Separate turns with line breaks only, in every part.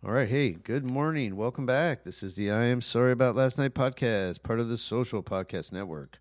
All right. Hey, good morning. Welcome back. This is the I Am Sorry About Last Night podcast, part of the Social Podcast Network.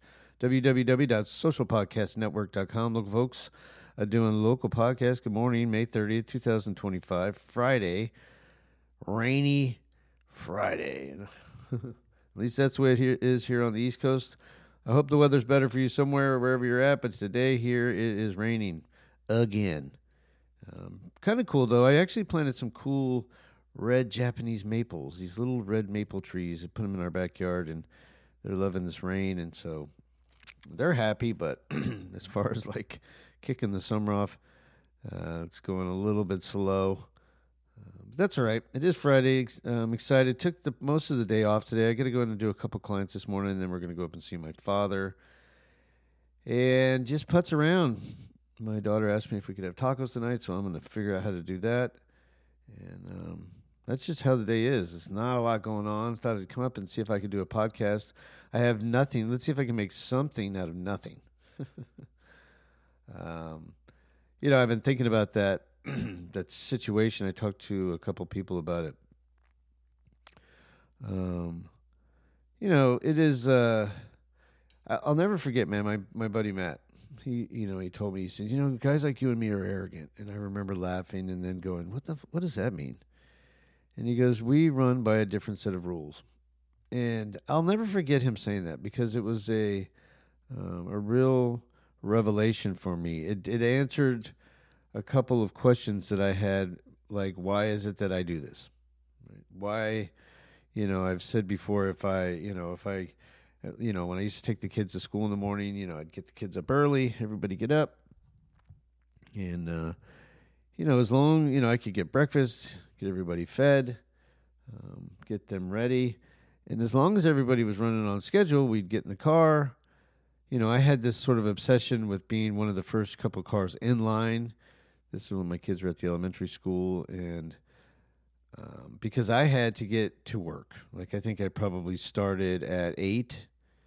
www.socialpodcastnetwork.com. Look, folks, doing local podcast. Good morning, May 30th, 2025, Friday. Rainy Friday. At least that's the way it is here on the East Coast. I hope the weather's better for you somewhere or wherever you're at, but today here it is raining again. Kind of cool, though. I actually planted some cool red Japanese maples, these little red maple trees. I put them in our backyard, and they're loving this rain, and so they're happy. But as far as like kicking the summer off, it's going a little bit slow. But that's all right. It is Friday. I'm excited. Took most of the day off today. I got to go in and do a couple clients this morning, and then we're going to go up and see my father and just putz around. My daughter asked me if we could have tacos tonight, so I'm going to figure out how to do that. And that's just how the day is. It's not a lot going on. I thought I'd come up and see if I could do a podcast. I have nothing. Let's see if I can make something out of nothing. I've been thinking about that that situation. I talked to a couple people about it. It is. I'll never forget, man. My buddy Matt. He told me, he said, guys like you and me are arrogant. And I remember laughing and then going, what does that mean? And he goes, we run by a different set of rules. And I'll never forget him saying that because it was a real revelation for me. It answered a couple of questions that I had, like, why is it that I do this? Why, I've said before, when I used to take the kids to school in the morning, I'd get the kids up early, everybody get up. And, as long, I could get breakfast, get everybody fed, get them ready. And as long as everybody was running on schedule, we'd get in the car. I had this sort of obsession with being one of the first couple cars in line. This is when my kids were at the elementary school. And because I had to get to work. Like, I think I probably started at 8.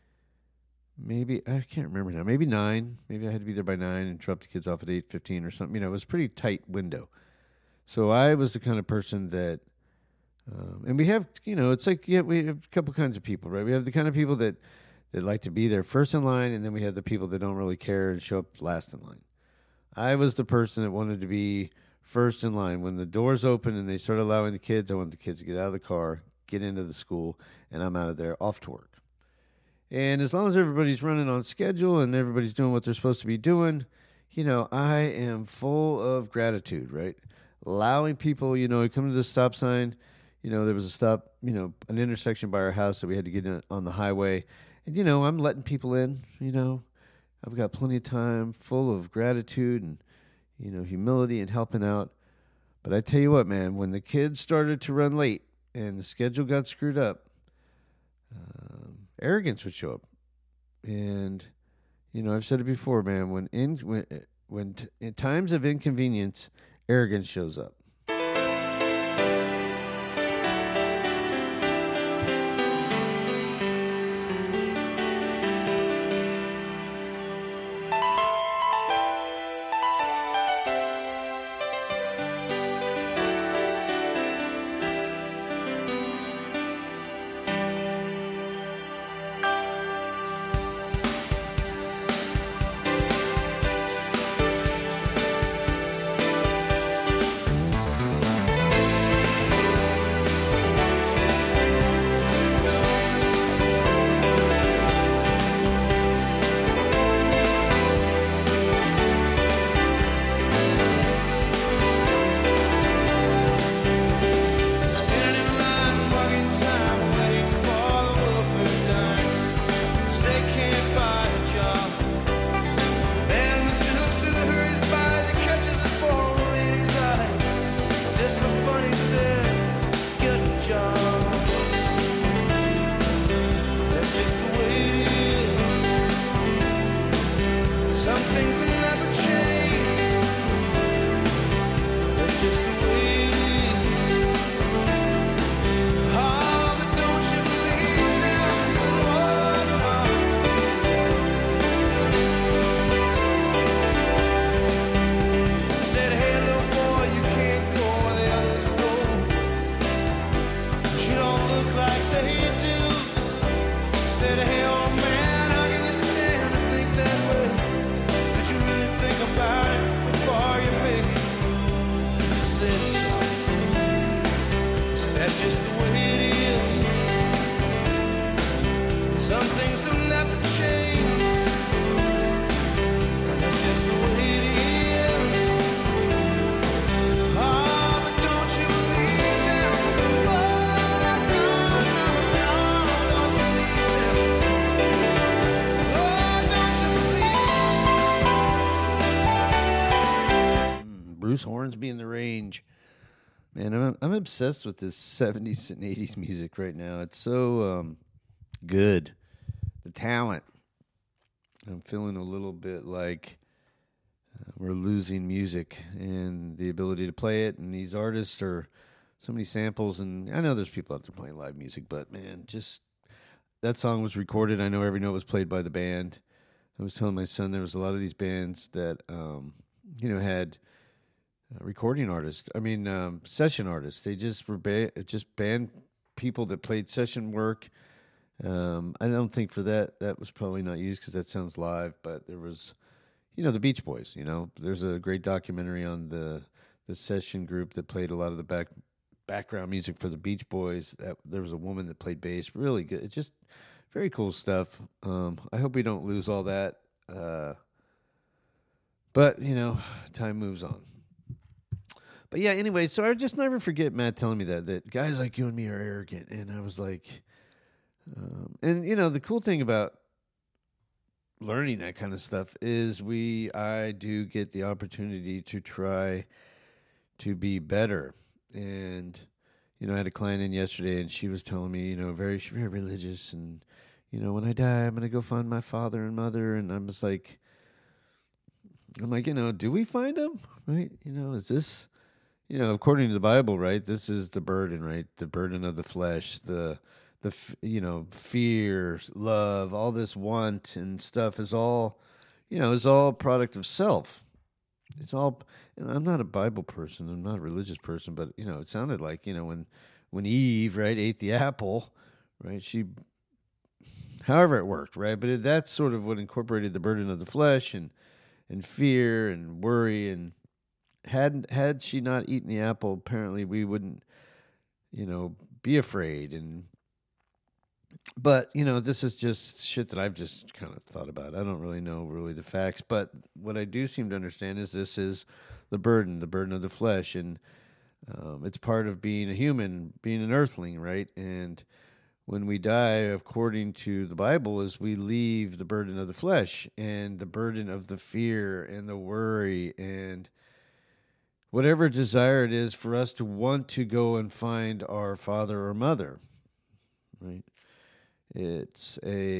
Maybe, I can't remember now. Maybe 9. Maybe I had to be there by 9 and drop the kids off at 8:15 or something. It was a pretty tight window. So I was the kind of person that, and we have, it's like, we have a couple kinds of people, right? We have the kind of people that like to be there first in line, and then we have the people that don't really care and show up last in line. I was the person that wanted to be first in line. When the doors open and they start allowing the kids, I want the kids to get out of the car, get into the school, and I'm out of there, off to work. And as long as everybody's running on schedule and everybody's doing what they're supposed to be doing, I am full of gratitude, right? Allowing people, you come to the stop sign, there was a stop, an intersection by our house that we had to get in on the highway. And, I'm letting people in, I've got plenty of time, full of gratitude and, humility and helping out. But I tell you what, man, when the kids started to run late and the schedule got screwed up, arrogance would show up. And, I've said it before, man, when in times of inconvenience, arrogance shows up.
just the way it is. Some things will never change. That's just the way it is. Oh, but don't you believe them? Oh, no, no, no, don't believe them. Oh, don't you believe?
Bruce Hornsby in the Range. Man, I'm obsessed with this 70s and 80s music right now. It's so good. The talent. I'm feeling a little bit like we're losing music and the ability to play it. And these artists are so many samples. And I know there's people out there playing live music, but man, just that song was recorded. I know every note was played by the band. I was telling my son there was a lot of these bands that, had recording artists. Session artists. They just were just band people that played session work. I don't think for that was probably not used because that sounds live. But there was, the Beach Boys. There's a great documentary on the session group that played a lot of the background music for the Beach Boys. There was a woman that played bass. Really good. It's just very cool stuff. I hope we don't lose all that. But time moves on. But yeah, anyway, so I just never forget Matt telling me that guys like you and me are arrogant. And I was like, the cool thing about learning that kind of stuff is I do get the opportunity to try to be better. And, I had a client in yesterday and she was telling me, very religious. And, when I die, I'm going to go find my father and mother. And I'm like, do we find them? Right? Is this... according to the Bible, right, this is the burden, right? The burden of the flesh, the fear, love, all this want and stuff is all, is all product of self. It's all, and I'm not a Bible person. I'm not a religious person, but, it sounded like, when Eve, right, ate the apple, right, however it worked, right? But that's sort of what incorporated the burden of the flesh and fear and worry and, had she not eaten the apple, apparently we wouldn't, be afraid. But this is just shit that I've just kind of thought about. I don't really know the facts, but what I do seem to understand is this is the burden of the flesh, and it's part of being a human, being an earthling, right? And when we die, according to the Bible, is we leave the burden of the flesh and the burden of the fear and the worry and whatever desire it is for us to want to go and find our father or mother, right? It's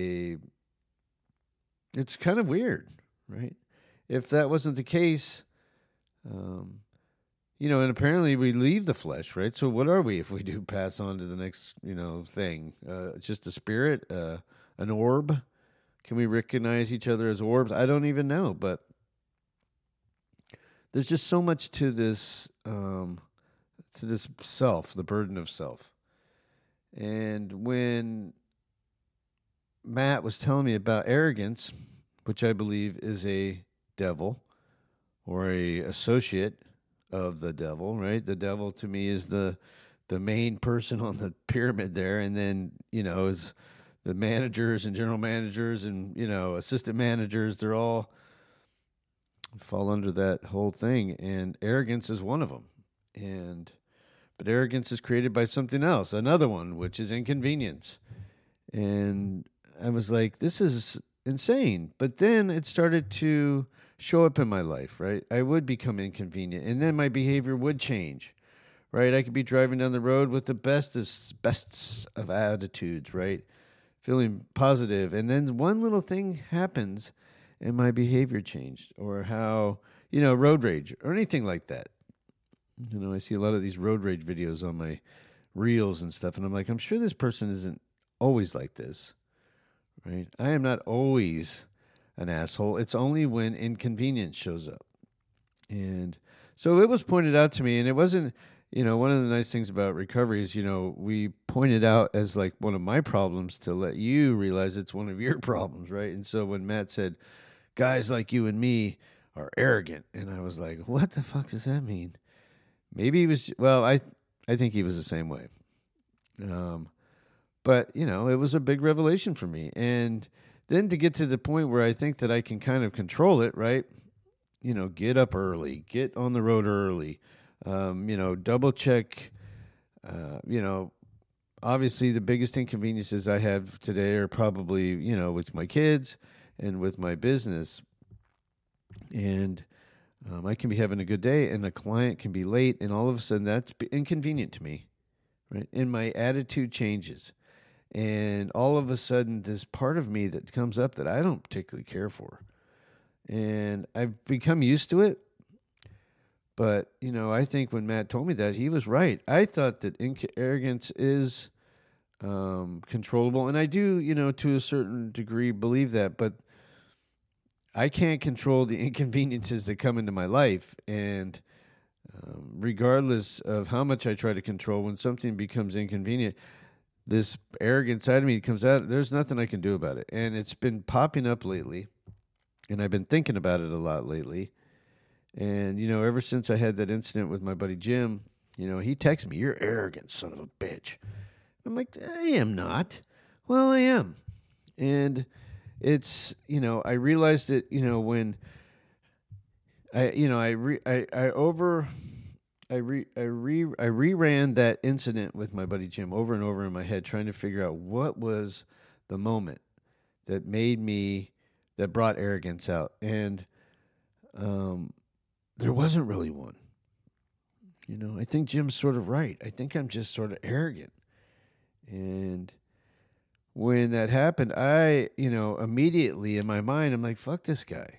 kind of weird, right? If that wasn't the case, and apparently we leave the flesh, right? So what are we if we do pass on to the next, thing? Just a spirit, an orb? Can we recognize each other as orbs? I don't even know, but there's just so much to this self, the burden of self. And when Matt was telling me about arrogance, which I believe is a devil or a associate of the devil, right? The devil to me is the main person on the pyramid there, and then, is the managers and general managers and, assistant managers, they're all fall under that whole thing, and arrogance is one of them. But arrogance is created by something else, another one, which is inconvenience. And I was like, this is insane. But then it started to show up in my life, right? I would become inconvenient, and then my behavior would change, right? I could be driving down the road with the best of attitudes, right? Feeling positive, and then one little thing happens, and my behavior changed, or how, road rage or anything like that. I see a lot of these road rage videos on my reels and stuff, and I'm like, I'm sure this person isn't always like this, right? I am not always an asshole. It's only when inconvenience shows up. And so it was pointed out to me, and it wasn't, one of the nice things about recovery is, we pointed out as like one of my problems to let you realize it's one of your problems, right? And so when Matt said, guys like you and me are arrogant, and I was like, what the fuck does that mean? Maybe he was, I think he was the same way. But, it was a big revelation for me. And then to get to the point where I think that I can kind of control it, right? Get up early, get on the road early, double check, you know, obviously the biggest inconveniences I have today are probably, with my kids and with my business. And I can be having a good day and a client can be late, and all of a sudden that's inconvenient to me, right? And my attitude changes. And all of a sudden, this part of me that comes up that I don't particularly care for. And I've become used to it. But, I think when Matt told me that, he was right. I thought that arrogance is controllable. And I do, to a certain degree, believe that. But I can't control the inconveniences that come into my life. And regardless of how much I try to control, when something becomes inconvenient, this arrogant side of me comes out. There's nothing I can do about it. And it's been popping up lately. And I've been thinking about it a lot lately. And, ever since I had that incident with my buddy Jim, he texted me, "You're arrogant, son of a bitch." I'm like, I am not. Well, I am. And it's, I realized it, when I reran that incident with my buddy Jim over and over in my head, trying to figure out what was the moment that that brought arrogance out. And there wasn't really one. I think Jim's sort of right. I think I'm just sort of arrogant. And when that happened, I, immediately in my mind, I'm like, fuck this guy.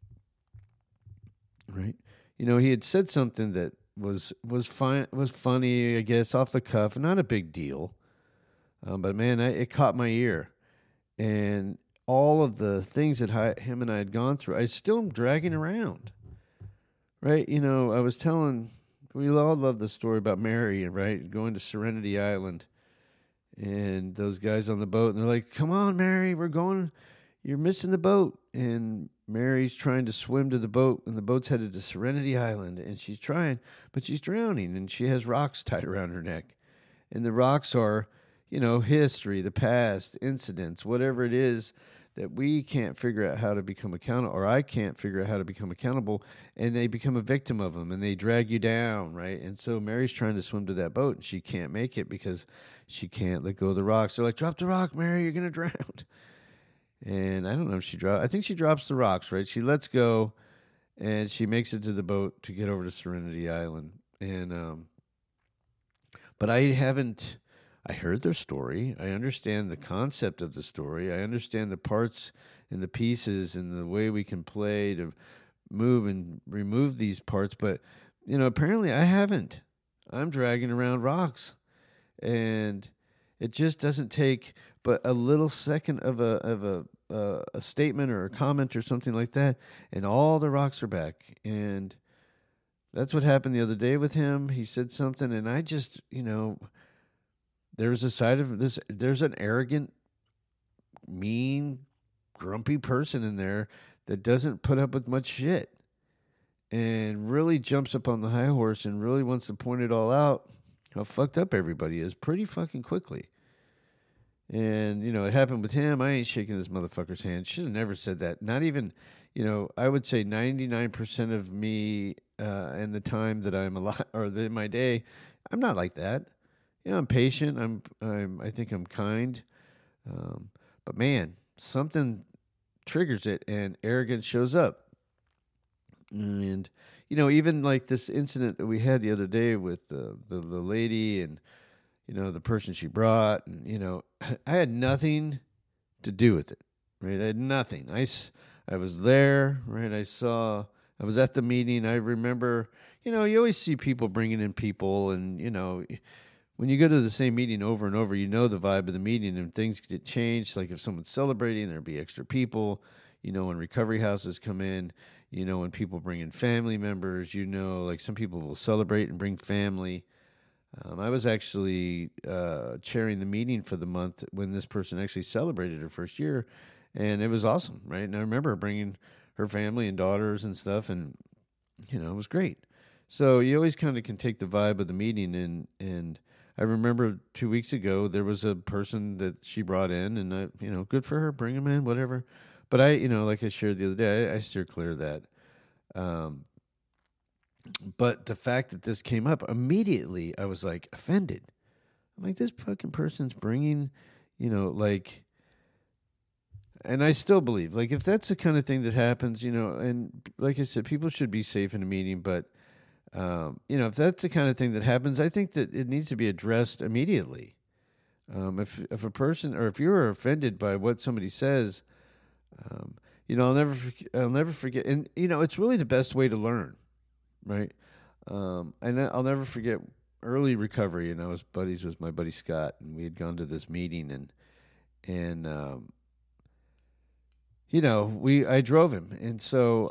Right? He had said something that was fine, was funny, I guess, off the cuff, not a big deal. But man, it caught my ear. And all of the things that him and I had gone through, I still am dragging around. Right? I was we all love the story about Mary, right? Going to Serenity Island. And those guys on the boat, and they're like, "Come on, Mary, we're going. You're missing the boat." And Mary's trying to swim to the boat, and the boat's headed to Serenity Island. And she's trying, but she's drowning, and she has rocks tied around her neck. And the rocks are, history, the past, incidents, whatever it is that we can't figure out how to become accountable, or I can't figure out how to become accountable, and they become a victim of them, and they drag you down, right? And so Mary's trying to swim to that boat, and she can't make it because she can't let go of the rocks. They're like, "Drop the rock, Mary, you're going to drown." And I don't know if she drops. I think she drops the rocks, right? She lets go, and she makes it to the boat to get over to Serenity Island. And but I heard their story. I understand the concept of the story. I understand the parts and the pieces and the way we can play to move and remove these parts. But, apparently I haven't. I'm dragging around rocks. And it just doesn't take but a little second of a statement or a comment or something like that, and all the rocks are back. And that's what happened the other day with him. He said something, and I just, there's a side of this. There's an arrogant, mean, grumpy person in there that doesn't put up with much shit and really jumps up on the high horse and really wants to point it all out, how fucked up everybody is pretty fucking quickly. And, it happened with him. I ain't shaking this motherfucker's hand. Should have never said that. Not even, I would say 99% of me and the time that I'm alive, or in my day, I'm not like that. I'm patient. I think I'm kind. But man, something triggers it and arrogance shows up. And, even like this incident that we had the other day with the lady and, the person she brought, and, I had nothing to do with it, right? I had nothing. I was there, right? I was at the meeting. I remember, you always see people bringing in people, and, when you go to the same meeting over and over, the vibe of the meeting, and things get changed. Like if someone's celebrating, there'll be extra people. When recovery houses come in, when people bring in family members, like some people will celebrate and bring family. I was actually chairing the meeting for the month when this person actually celebrated her first year, and it was awesome, right? And I remember bringing her family and daughters and stuff, and, it was great. So you always kind of can take the vibe of the meeting, and I remember 2 weeks ago there was a person that she brought in, and good for her, bring them in, whatever. But I, like I shared the other day, I steer clear of that. But the fact that this came up immediately, I was like offended. I'm like, this fucking person's bringing, like, and I still believe, like, if that's the kind of thing that happens, and like I said, people should be safe in a meeting, but, if that's the kind of thing that happens, I think that it needs to be addressed immediately. If a person, or if you're offended by what somebody says, I'll never forget, and it's really the best way to learn, right? And I'll never forget early recovery, and I was buddies with my buddy Scott, and we had gone to this meeting, and I drove him, and so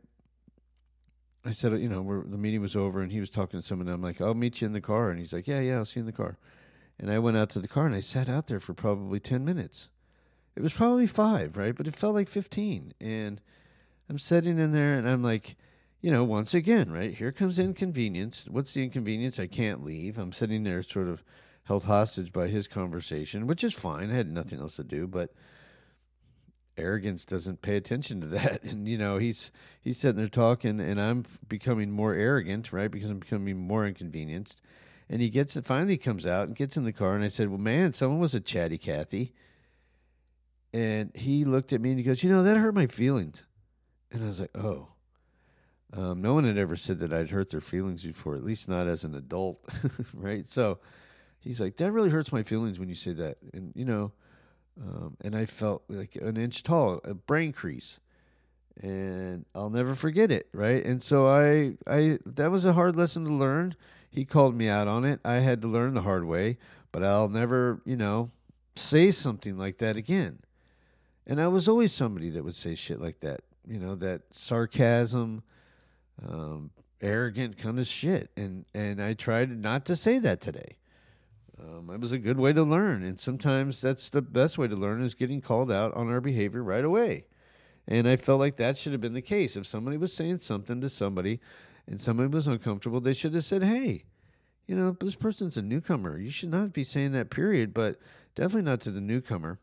I said, the meeting was over, and he was talking to someone, and I'm like, I'll meet you in the car, and he's like, yeah, I'll see you in the car, and I went out to the car, and I sat out there for probably 10 minutes. It was probably 5, right? But it felt like 15, and I'm sitting in there, and I'm like, once again, right, here comes inconvenience. What's the inconvenience? I can't leave. I'm sitting there sort of held hostage by his conversation, which is fine. I had nothing else to do, but arrogance doesn't pay attention to that. And, he's sitting there talking, and I'm becoming more arrogant, right, because I'm becoming more inconvenienced. And he finally comes out and gets in the car, and I said, well, man, someone was a chatty Cathy. And he looked at me, and he goes, that hurt my feelings. And I was like, oh. No one had ever said that I'd hurt their feelings before, at least not as an adult, right? So he's like, that really hurts my feelings when you say that. And, and I felt like an inch tall, a brain crease. And I'll never forget it, right? And so I that was a hard lesson to learn. He called me out on it. I had to learn the hard way, but I'll never, say something like that again. And I was always somebody that would say shit like that, that sarcasm, arrogant kind of shit, and I tried not to say that today. It was a good way to learn, and sometimes that's the best way to learn, is getting called out on our behavior right away. And I felt like that should have been the case. If somebody was saying something to somebody and somebody was uncomfortable, they should have said, hey, this person's a newcomer. You should not be saying that, period, but definitely not to the newcomer.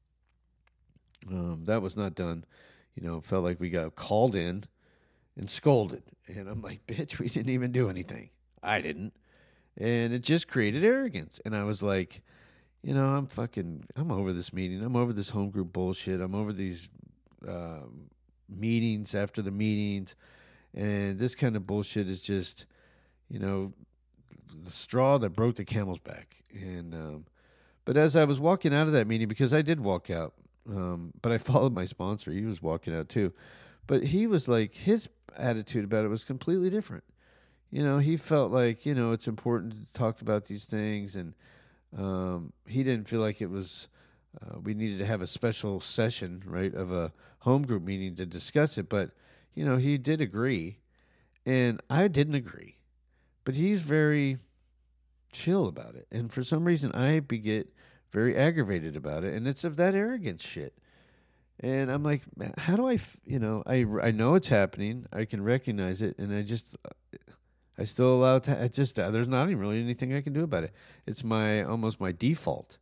That was not done. Felt like we got called in and scolded. And I'm like, bitch, we didn't even do anything. I didn't. And it just created arrogance. And I was like, I'm over this meeting. I'm over this home group bullshit. I'm over these meetings after the meetings. And this kind of bullshit is just, the straw that broke the camel's back. And but as I was walking out of that meeting, because I did walk out, but I followed my sponsor. He was walking out too. But he was like, his attitude about it was completely different. He felt like, it's important to talk about these things. And he didn't feel like it was, we needed to have a special session, right, of a home group meeting to discuss it. But, he did agree. And I didn't agree. But he's very chill about it. And for some reason, I get very aggravated about it. And it's of that arrogance shit. And I'm like, how do I know it's happening. I can recognize it. And I still allow it to, there's not even really anything I can do about it. It's almost my default.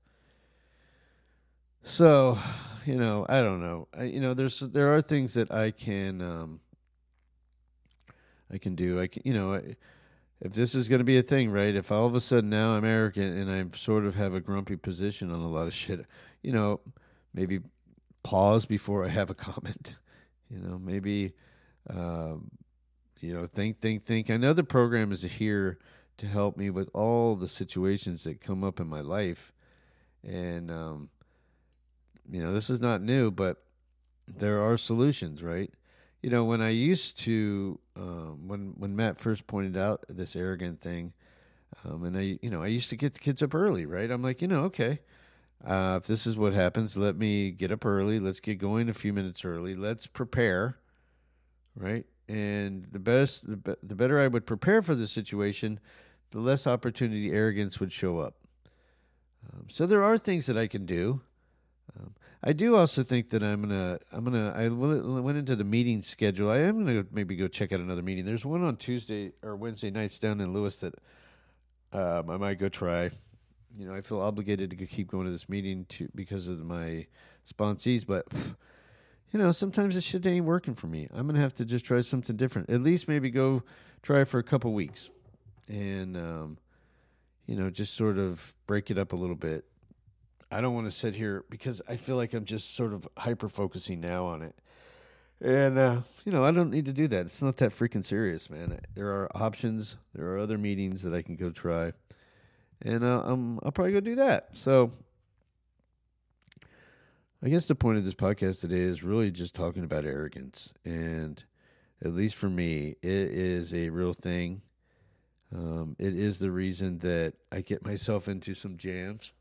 So, I don't know. There are things that I can do. If this is going to be a thing, right? If all of a sudden now I'm arrogant and I sort of have a grumpy position on a lot of shit, maybe pause before I have a comment. Maybe, think. I know the program is here to help me with all the situations that come up in my life. And, this is not new, but there are solutions, right? When I used to, when Matt first pointed out this arrogant thing, and I used to get the kids up early, right? I'm like, okay, if this is what happens, let me get up early. Let's get going a few minutes early. Let's prepare, right? And the better I would prepare for the situation, the less opportunity arrogance would show up. So there are things that I can do. I do also think that I went into the meeting schedule. I am gonna maybe go check out another meeting. There's one on Tuesday or Wednesday nights down in Lewis that I might go try. I feel obligated to keep going to this meeting because of my sponsees, but sometimes this shit ain't working for me. I'm gonna have to just try something different. At least maybe go try for a couple weeks, and just sort of break it up a little bit. I don't want to sit here because I feel like I'm just sort of hyper focusing now on it. And, I don't need to do that. It's not that freaking serious, man. There are options. There are other meetings that I can go try. And I'll probably go do that. So I guess the point of this podcast today is really just talking about arrogance. And at least for me, it is a real thing. It is the reason that I get myself into some jams.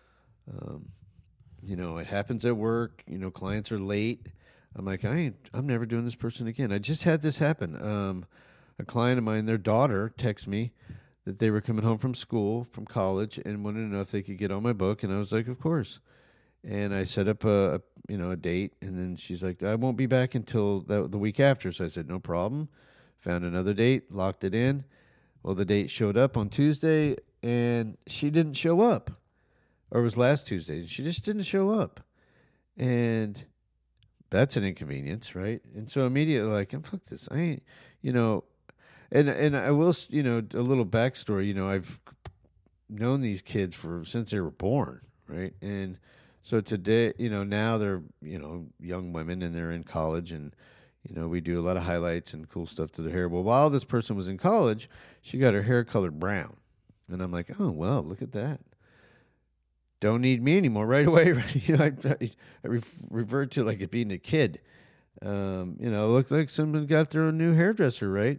It happens at work. Clients are late. I'm like, I'm never doing this person again. I just had this happen. A client of mine, their daughter, texted me that they were coming home from school, from college, and wanted to know if they could get on my book. And I was like, of course. And I set up a date. And then she's like, I won't be back until the week after. So I said, no problem. Found another date, locked it in. Well, the date showed up on Tuesday, and she didn't show up. Or it was last Tuesday. She just didn't show up. And that's an inconvenience, right? And so immediately, like, fuck this. I ain't, and I will, a little backstory. I've known these kids since they were born, right? And so today, now they're, young women and they're in college, and we do a lot of highlights and cool stuff to their hair. Well, while this person was in college, she got her hair colored brown, and I'm like, oh well, look at that. Don't need me anymore right away. I revert to like it being a kid. It looks like someone got their own new hairdresser, right?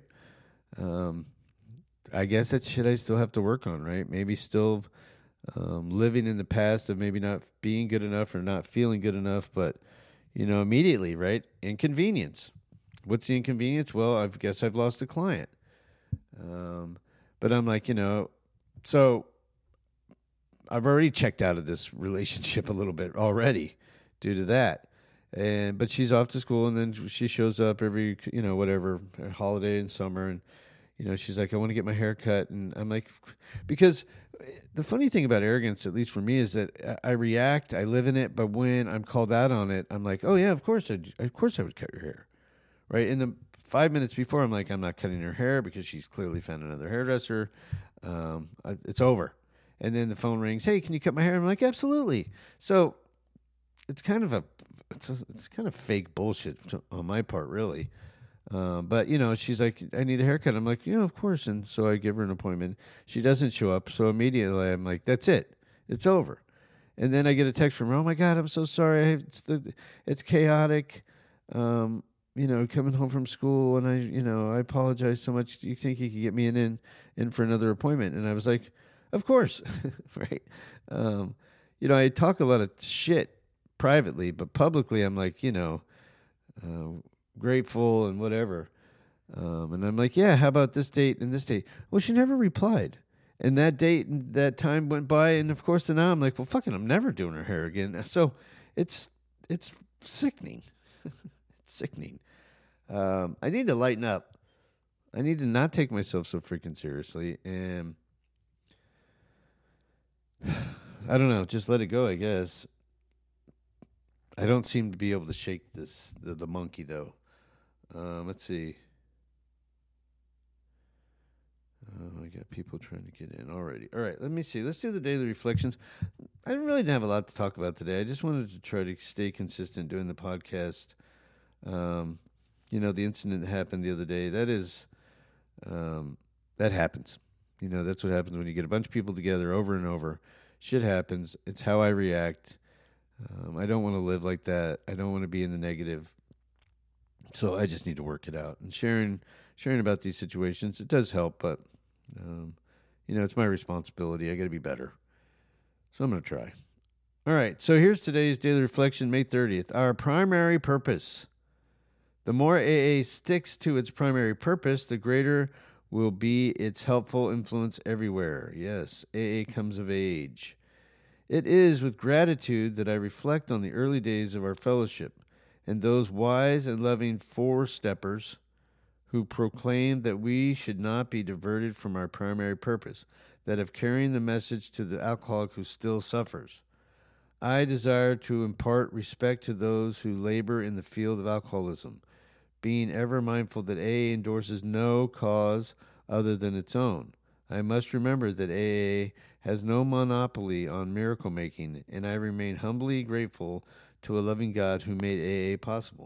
I guess that's shit I still have to work on, right? Maybe still living in the past of maybe not being good enough or not feeling good enough, but, immediately, right? Inconvenience. What's the inconvenience? Well, I guess I've lost a client. But I'm like, so I've already checked out of this relationship a little bit already due to that. But she's off to school, and then she shows up every, whatever, holiday and summer. And, she's like, I want to get my hair cut. And I'm like, because the funny thing about arrogance, at least for me, is that I react, I live in it. But when I'm called out on it, I'm like, oh yeah, of course I would cut your hair. Right. In the 5 minutes before, I'm like, I'm not cutting her hair because she's clearly found another hairdresser. It's over. And then the phone rings. Hey, can you cut my hair? I'm like, absolutely. So it's kind of it's kind of fake bullshit on my part, really. But she's like, I need a haircut. I'm like, yeah, of course. And so I give her an appointment. She doesn't show up. So immediately I'm like, that's it. It's over. And then I get a text from her. Oh my God, I'm so sorry. It's chaotic. Coming home from school, and I apologize so much. Do you think you could get me in for another appointment? And I was like, of course, right? I talk a lot of shit privately, but publicly I'm like, grateful and whatever. And I'm like, yeah, how about this date and this date? Well, she never replied. And that date and that time went by, and of course, then now I'm like, well, fucking, I'm never doing her hair again. So it's sickening. It's sickening. I need to lighten up. I need to not take myself so freaking seriously, and I don't know, just let it go, I guess. I don't seem to be able to shake the monkey, though. Let's see. I got people trying to get in already. All right, let me see. Let's do the daily reflections. I really didn't have a lot to talk about today. I just wanted to try to stay consistent doing the podcast. The incident that happened the other day, that happens. That's what happens when you get a bunch of people together over and over. Shit happens. It's how I react. I don't want to live like that. I don't want to be in the negative. So I just need to work it out. And sharing about these situations, it does help, but it's my responsibility. I got to be better. So I'm going to try. All right. So here's today's daily reflection, May 30th. Our primary purpose. The more AA sticks to its primary purpose, the greater will be its helpful influence everywhere. Yes, AA comes of age. It is with gratitude that I reflect on the early days of our fellowship and those wise and loving four-steppers who proclaimed that we should not be diverted from our primary purpose. that of carrying the message to the alcoholic who still suffers. I desire to impart respect to those who labor in the field of alcoholism, being ever mindful that AA endorses no cause other than its own. I must remember that AA has no monopoly on miracle making, and I remain humbly grateful to a loving God who made AA possible.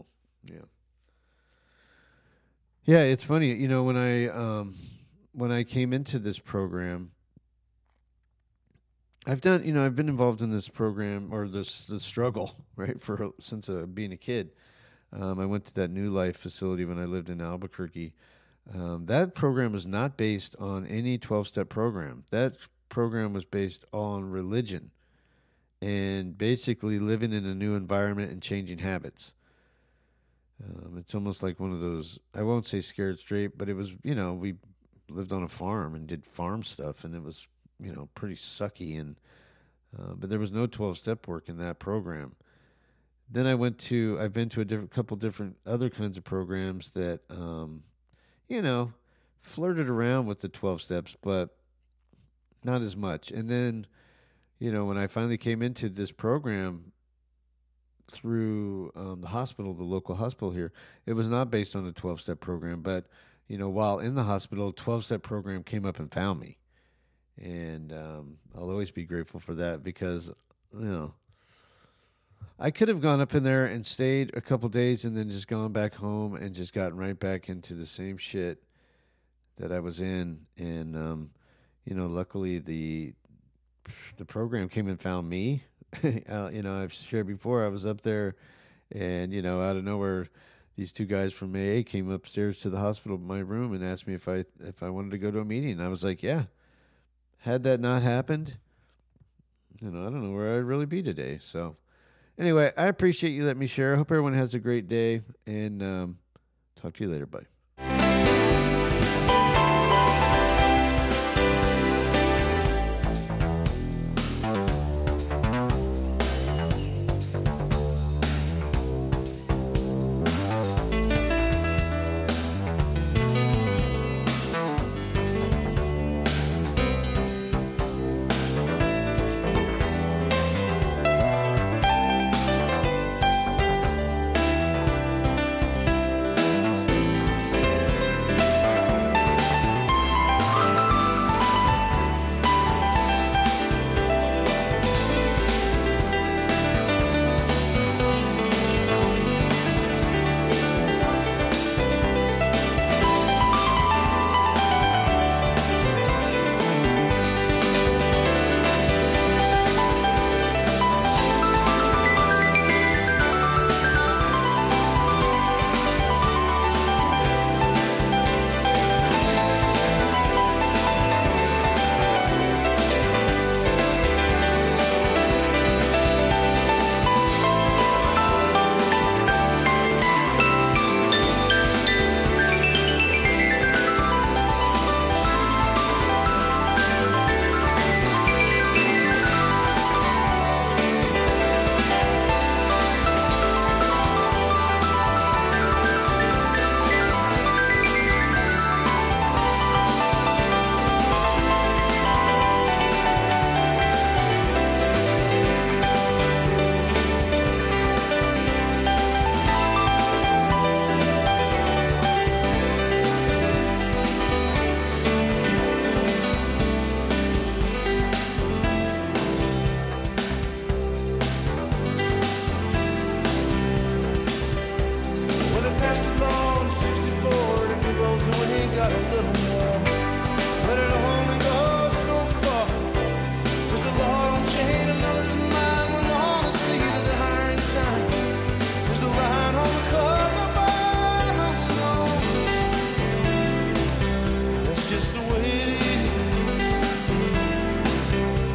Yeah, it's funny. You know, when I came into this program, I've been involved in this program or the struggle, right, since being a kid. I went to that New Life facility when I lived in Albuquerque. That program was not based on any 12-step program. That program was based on religion and basically living in a new environment and changing habits. It's almost like one of those, I won't say scared straight, but it was, we lived on a farm and did farm stuff, and it was, pretty sucky. And but there was no 12-step work in that program. Then I've been to a couple different other kinds of programs that, flirted around with the 12 steps, but not as much. And then, when I finally came into this program through the hospital, the local hospital here, it was not based on a 12-step program, but, while in the hospital, 12-step program came up and found me. And I'll always be grateful for that because, I could have gone up in there and stayed a couple days and then just gone back home and just gotten right back into the same shit that I was in. And, luckily the program came and found me. I've shared before, I was up there and, out of nowhere, these two guys from AA came upstairs to the hospital, my room, and asked me if I wanted to go to a meeting. And I was like, yeah. Had that not happened, I don't know where I'd really be today. So anyway, I appreciate you letting me share. I hope everyone has a great day, and talk to you later. Bye.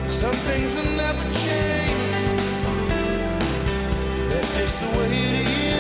things will never change. That's just the way it is.